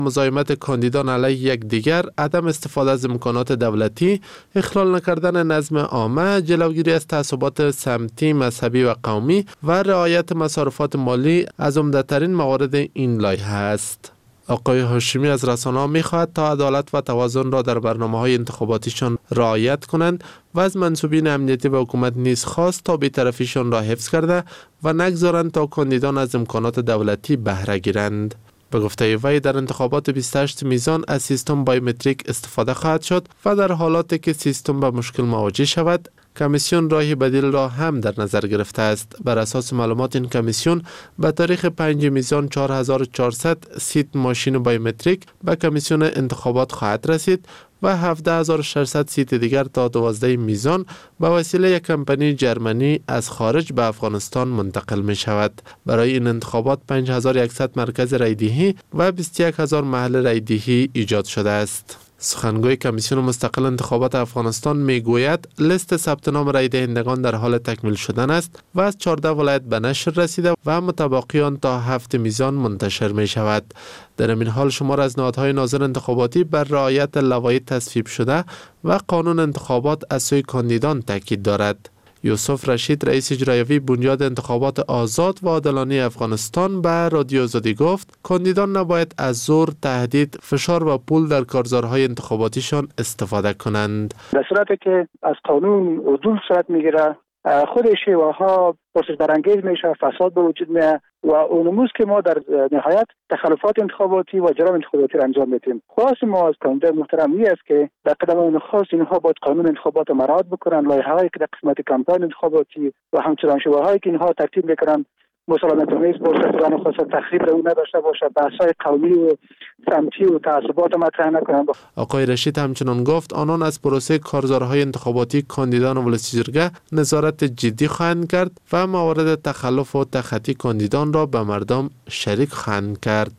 مزاحمت کاندیدان علیه یکدیگر، عدم استفاده از امکانات دولتی، اخلال نکردن نظم عامه، جلوگیری از تعصبات سمتی، مذهبی و قومی و رعایت مصارفات مالی از عمده‌ترین موارد این لایحه است. آقای هاشمی از رسانه‌ها می‌خواهد تا عدالت و توازن را در برنامه‌های انتخاباتیشان رعایت کنند و از منصوبین امنیتی و حکومت نیز خواست تا بی‌طرفیشان را حفظ کرده و نگذارند تا کاندیدان از امکانات دولتی بهره گیرند. به گفته وی در انتخابات 28 میزان از سیستم بایومتریک استفاده خواهد شد و در حالاتی که سیستم به مشکل مواجه شود، کمیسیون راه بدیل را هم در نظر گرفته است. بر اساس معلومات این کمیسیون به تاریخ 5 میزان 4400 سیت ماشین بایومتریک به کمیسیون انتخابات خواهد رسید و 17600 سیت دیگر تا 12 میزان به وسیله یک کمپانی جرمنی از خارج به افغانستان منتقل می شود. برای این انتخابات 5100 مرکز رایدهی و 21000 محل رایدهی ایجاد شده است. سخنگوی کمیسیون مستقل انتخابات افغانستان میگوید لیست ثبت نام رای دهندگان در حال تکمیل شدن است و از 14 ولایت به نشر رسیده و متبقیان تا 7 میزان منتشر می شود. در این حال شمار از نهادهای ناظر انتخاباتی بر رعایت لوایح تصویب شده و قانون انتخابات از سوی کاندیدان تاکید دارد. یوسف رشید رئیس اجرایی بنیاد انتخابات آزاد و عادلانه افغانستان به رادیو آزادی گفت کاندیدان نباید از زور، تهدید، فشار و پول در کارزارهای انتخاباتیشان استفاده کنند. در صورتی که از قانون عدول صورت میگیره، خود شیوه‌ها پرسش برانگیز میشه، فساد به وجود میاد و اونموز که ما در نهایت تخلفات انتخاباتی و جرائم انتخاباتی را انجام میدیم. خواست ما از کاندیدای محترم است که در قدم خاص اینها باید قانون انتخابات را مراعات بکنن، لایحه‌هایی که در قسمت کمپاین انتخاباتی و همچنان شیوه‌هایی که اینها ترتیب میکنن مسالمت آمیز باشه، قانون خاص تخریب رو نداشته باشه، بحث‌های قومی و سمتی و تعصبات مطرح نکنن. آقای رشید همچنان گفت آنان از پروسه کارزارهای انتخاباتی کاندیدان ولسی جرگه نظارت جدی خواهند کرد و موارد تخلف و تخطی کاندیدان را به مردم شریک خواهند کرد.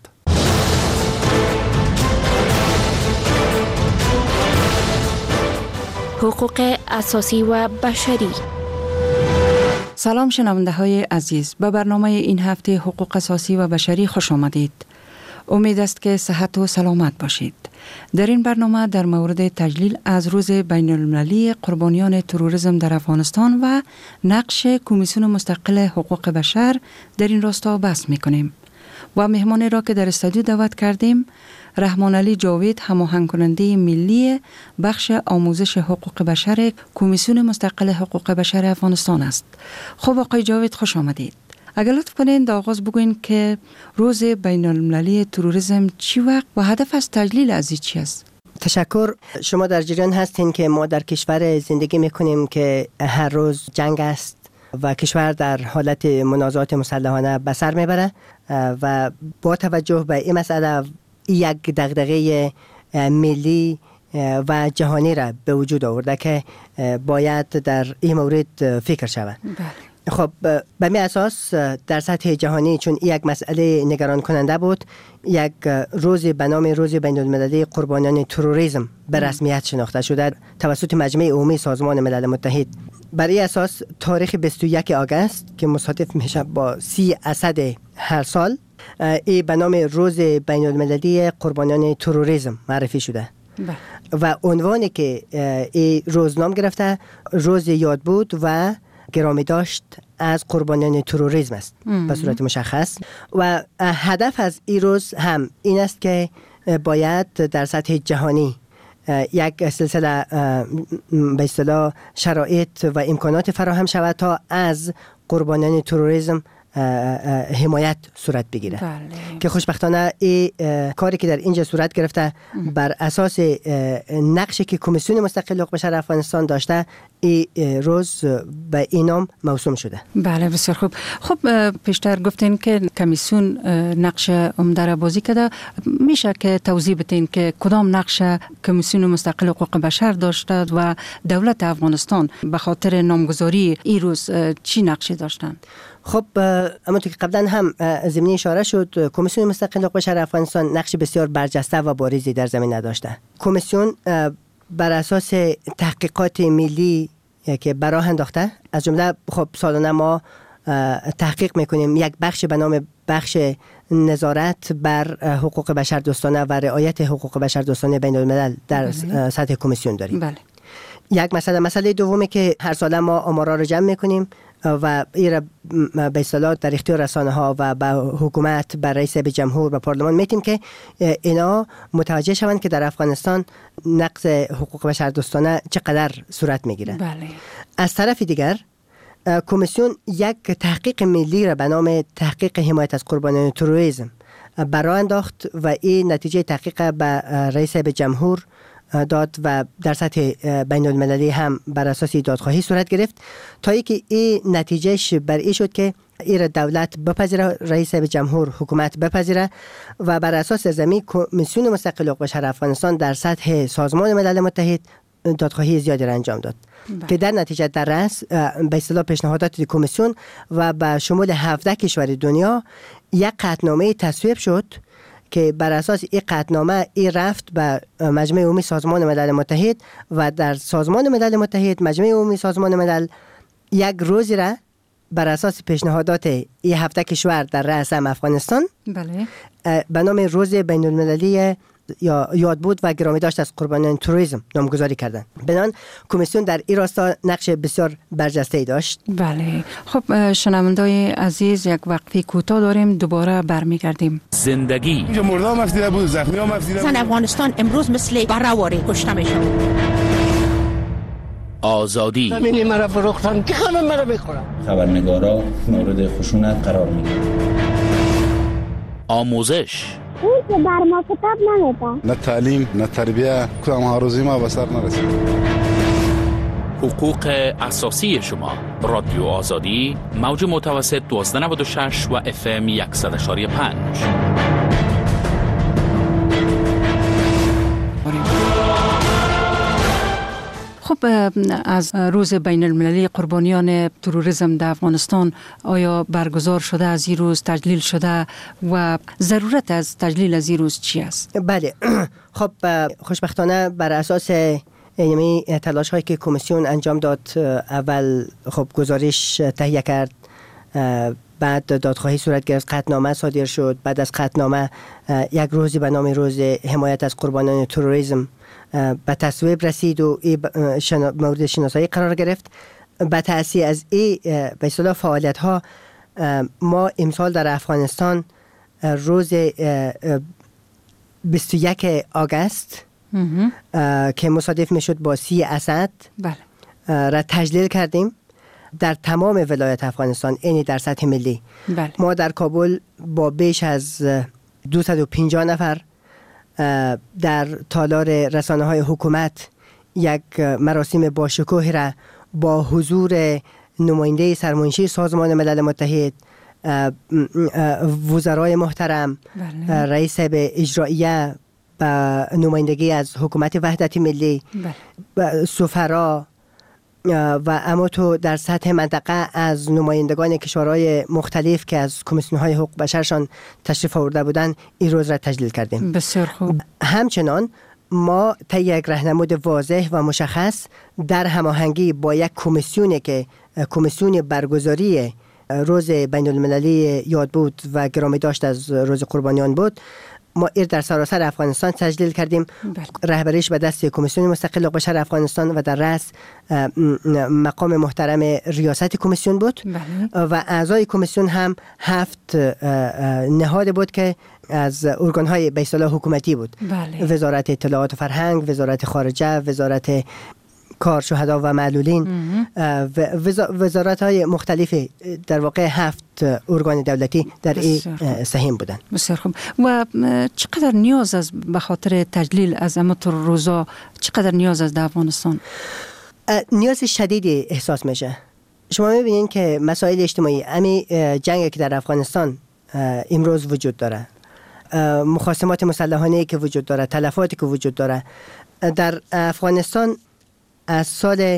حقوق اساسی و بشری. سلام شنونده های عزیز، به برنامه این هفته حقوق اساسی و بشری خوش آمدید. امید است که صحت و سلامت باشید. در این برنامه در مورد تجلیل از روز بین المللی قربانیان تروریسم در افغانستان و نقش کمیسیون مستقل حقوق بشر در این راستا بحث می‌کنیم. و مهمانی را که در استودیو دعوت کردیم، رحمان علی جاوید، هماهنگ کننده ملی بخش آموزش حقوق بشر کمیسیون مستقل حقوق بشر افغانستان است. خب آقای جاوید خوش آمدید. اگر لطف کنین در آغاز بگوین که روز بین المللی تروریسم چی وقت و هدف از تجلیل از چی است؟ تشکر. شما در جریان هستین که ما در کشور زندگی میکنیم که هر روز جنگ است و کشور در حالت منازعات مسلحانه به سر میبره و با توجه به این مسئله یک دغدغه ملی و جهانی را به وجود آورده که باید در این مورد فکر شود. خب به می اساس در سطح جهانی چون یک مسئله نگران کننده بود، یک روز به نام روز بین المللی قربانیان تروریسم به رسمیت شناخته شده توسط مجمع عمومی سازمان ملل متحد. برای اساس تاریخ 21 آگوست که مصادف میشه با 30 اسد هر سال، ای به نام روز بین المللی قربانیان تروریسم معرفی شده. و عنوانی که ای روز نام گرفته روز یاد بود و گرامی داشت از قربانیان تروریسم است به صورت مشخص. و هدف از این روز هم این است که باید در سطح جهانی یک سلسله به اصطلاح شرایط و امکانات فراهم شود تا از قربانیان تروریسم حمایت صورت بگیره. که خوشبختانه این کاری که در اینجا صورت گرفته بر اساس نقشی که کمیسیون مستقل حقوق بشر افغانستان داشته این روز به این نام موسوم شده. بله بسیار خوب. خب پیشتر گفتین که کمیسیون نقش عمده را بازی کرده، میشه که توضیح بدین که کدام نقش کمیسیون مستقل حقوق بشر داشته و دولت افغانستان به خاطر نامگذاری این روز چی نقشی داشتن؟ خب همونطور که قبلا هم ضمنی اشاره شد، کمیسیون مستقل حقوق بشر افغانستان نقش بسیار برجسته و بارزی در زمین داشته. کمیسیون بر اساس تحقیقات ملی که براه انداخته، از جمله خب سالانه ما تحقیق میکنیم یک بخش به نام بخش نظارت بر حقوق بشر دوستانه و رعایت حقوق بشر دوستانه بین الملل در سطح کمیسیون داریم. بله. یک مسئله دومی که هر ساله ما آمارا رو جمع میکنیم و این به اصطلاح در اختیار رسانه ها و به حکومت، به رئیس جمهور و پارلمان میتیم که اینا متوجه شوند که در افغانستان نقض حقوق بشر دوستانه چقدر صورت میگیره. بله. از طرف دیگر کمیسیون یک تحقیق ملی را به نام تحقیق حمایت از قربانیان تروریسم برآ انداخت و این نتیجه تحقیق به رئیس جمهور داد و در سطح بین المللی هم بر اساس دادخواهی صورت گرفت تا اینکه این نتیجهش بر این شد که این دولت بپذیره، رئیس جمهور حکومت بپذیره و بر اساس زمین کمیسیون مستقل حقوق بشر افغانستان در سطح سازمان ملل متحد دادخواهی زیادی را انجام داد که در نتیجه در رأس به اصطلاح پیشنهادات کمیسیون و به شمول 17 کشور دنیا یک قطعنامه تصویب شد که بر اساس این قطعنامه این رفت به مجمع عمومی سازمان ملل متحد و در سازمان ملل متحد مجمع عمومی سازمان ملل یک روزی را بر اساس پیشنهادات این 17 کشور در رأس هم افغانستان بله به نام روز بین المللی یا یاد بود و گرامی داشت از قربانیان تروریسم نامگذاری کردند. بنان کمیسیون در این راستا نقش بسیار برجسته‌ای داشت. بله. خب شنوندای عزیز، یک وقفه کوتاه داریم، دوباره برمیگردیم. زندگی مردم مفیده بود، زخمی ها مفیده بود. زن افغانستان امروز مثل بره‌واره کشته میشه. آزادی زمین مرا فروختن که همه مرا میخورن. خبرنگارا مورد خشونت قرار میگیرن. آموزش اون که بر ما کتاب نمیده. نه تعلیم نه تربیه، کدام هاروزی ما به سر نرسید. حقوق اساسی شما. رادیو آزادی، موج متوسط 1296 و FM 100.5. خب از روز بین المللی قربانیان تروریسم در افغانستان آیا برگزار شده از این روز، تجلیل شده و ضرورت از تجلیل از این روز چی است؟ بله. خب خوشبختانه بر اساس تلاش هایی که کمیسیون انجام داد، اول خب گزارش تهیه کرد، بعد دادخواهی صورت گرفت، قطعنامه صادر شد، بعد از قطعنامه یک روزی به نام روز حمایت از قربانیان تروریسم به تصویب رسید و مورد شناسایی قرار گرفت. به تأثیر از این به اصطلاح فعالیت ها ما امسال در افغانستان روز 21 آگوست که مصادف میشد با 30 اسد را تجلیل کردیم در تمام ولایت افغانستان، یعنی در سطح ملی. بله. ما در کابل با بیش از 250 نفر در تالار رسانه های حکومت یک مراسم با شکوه را با حضور نماینده سرمنشی سازمان ملل متحد، وزرای محترم، رئیس اجرائیه و نمایندگی از حکومت وحدت ملی، سفرا و اما تو در سطح منطقه از نمایندگان کشورهای مختلف که از کمیسیون‌های حقوق بشرشان تشریف آورده بودند این روز را تجلیل کردیم. بسیار خوب. همچنان ما طی یک راهنمود واضح و مشخص در هماهنگی با یک کمیسیونی که کمیسیون برگزاری روز بین المللی یاد بود و گرامی داشت از روز قربانیان بود، ما ایر در سراسر افغانستان تجلیل کردیم. رهبریش به دست کمیسیون مستقل حقوق بشر افغانستان و در رأس مقام محترم ریاست کمیسیون بود. و اعضای کمیسیون هم 7 نهاد بود که از ارگان‌های به اصطلاح حکومتی بود. وزارت اطلاعات و فرهنگ، وزارت خارجه، وزارت کار شهدا و معلولین، وزارت‌های مختلفی، در واقع 7 ارگان دولتی در این سهم بودند. بسیار خوب. و چقدر نیاز است به خاطر تجلیل از امطور روزا، چقدر نیاز است در افغانستان؟ نیاز شدیدی احساس میشه. شما میبینید که مسائل اجتماعی، همین جنگی که در افغانستان امروز وجود داره، مخاصمات مسلحانه‌ای که وجود داره، تلفاتی که وجود داره در افغانستان از سال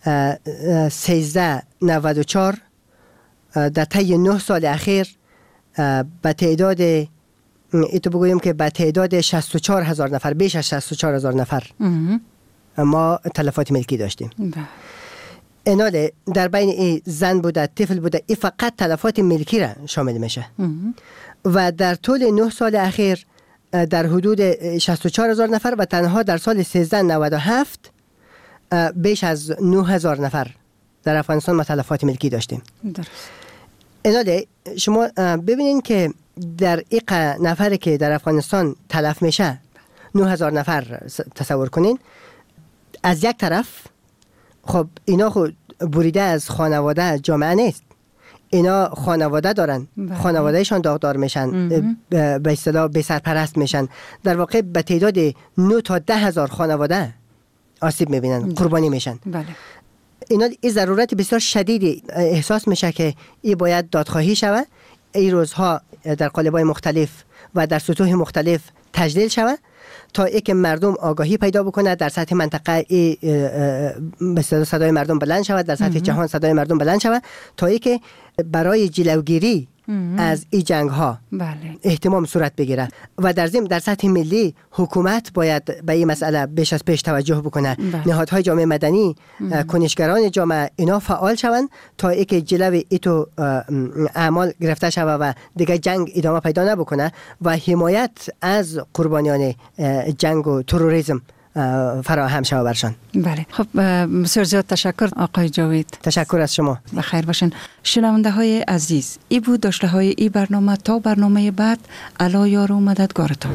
1394 در طی 9 سال اخیر به تعداد ایتو بگویم که به تعداد 64,000 نفر، بیش از 64,000 نفر ما تلفات ملکی داشتیم. اینال در بین ای زن بوده، طفل بوده، ای فقط تلفات ملکی را شامل میشه. و در طول 9 سال اخیر در حدود 64,000 نفر و تنها در سال 1397 بیش از 9,000 نفر در افغانستان ما تلفات ملکی داشتیم. اینال شما ببینین که در این نفر که در افغانستان تلف میشه 9,000 نفر تصور کنین. از یک طرف خب اینا خود بریده از خانواده جامعه نیست، اینا خانواده دارن، خانوادهشان داغدار میشن، به اصطلاح بی سرپرست میشن. در واقع به تعداد 9 تا 10,000 خانواده آسیب میبینن، قربانی میشن. اینا این ضرورت بسیار شدیدی احساس میشه که این باید دادخواهی شود. این روزها در قالب‌های مختلف و در سطوح مختلف تجلیل شود تا اینکه مردم آگاهی پیدا بکنه، در سطح منطقه به صدای مردم بلند شود، در سطح جهان صدای مردم بلند شود تا اینکه برای جلوگیری از این جنگ ها اهتمام صورت بگیره. و در ضمن در سطح ملی حکومت باید به این مسئله بیش از پیش توجه بکنه. نهادهای جامعه مدنی، کنشگران جامعه اینا فعال شوند تا اینکه جلوی ایتو اعمال گرفته شود و دیگه جنگ ادامه پیدا نبکنه و حمایت از قربانیان جنگ و تروریسم فراهم شود برشان. بله، خب بسیار زیاد تشکر آقای جاوید. تشکر از شما. بخیر باشین. شنونده های عزیز، ای بود داشته های ای برنامه. تا برنامه بعد، الا یار و مددگارتان.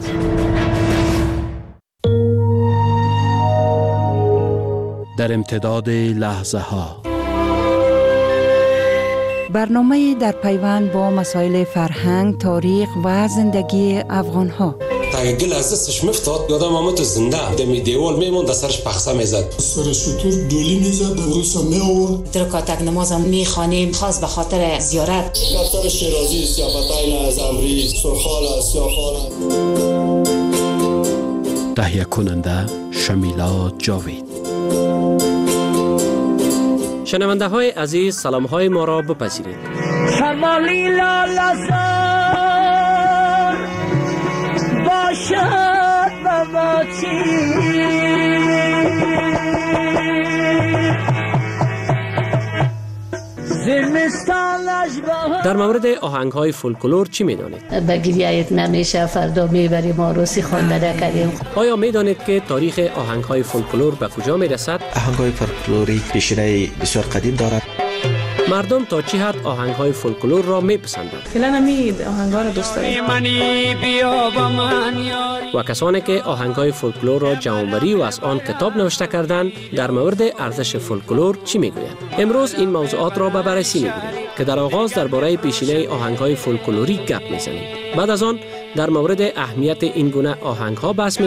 در امتداد لحظه ها، برنامه در پیوند با مسائل فرهنگ، تاریخ و زندگی افغان ها. تا گل از دستش مفتاد یادم آمد تو زنده دمی دیوال میموند، در سرش پخسه میزد، سر شطور دولی میزد، روسا میآورد. درکاتک نمازم میخوانیم خاص به خاطر زیارت. دفتر شیرازی، سیافتین زمری، سرخال، سیاخال. تهیه کننده شمیلا جاوید. شنونده های عزیز، سلام های ما را بپذیرید. شمالی لالزار باشد مماتی، در مورد آهنگ های فولکلور چی میدانید؟ بگیریت نمیشه، فردا میبریم عروسی خواندن کردیم. آیا میدانید که تاریخ آهنگ های فولکلور به کجا میرسد؟ آهنگ های فولکلوری پیشینه بسیار قدیم دارد. مردم تا چه حد آهنگ های فولکلور را میپسندند؟ فعلا امید آهنگ ها را دوست داریم. و کسانی که آهنگ های فولکلور را جمع‌آوری و از آن کتاب نوشته کردند در مورد ارزش فولکلور چی میگویند؟ امروز این موضوعات را به بررسی میگیریم که در آغاز درباره پیشینه آهنگ های فولکلوری گپ میزنیم. بعد از آن در مورد اهمیت این گونه آهنگ ها بحث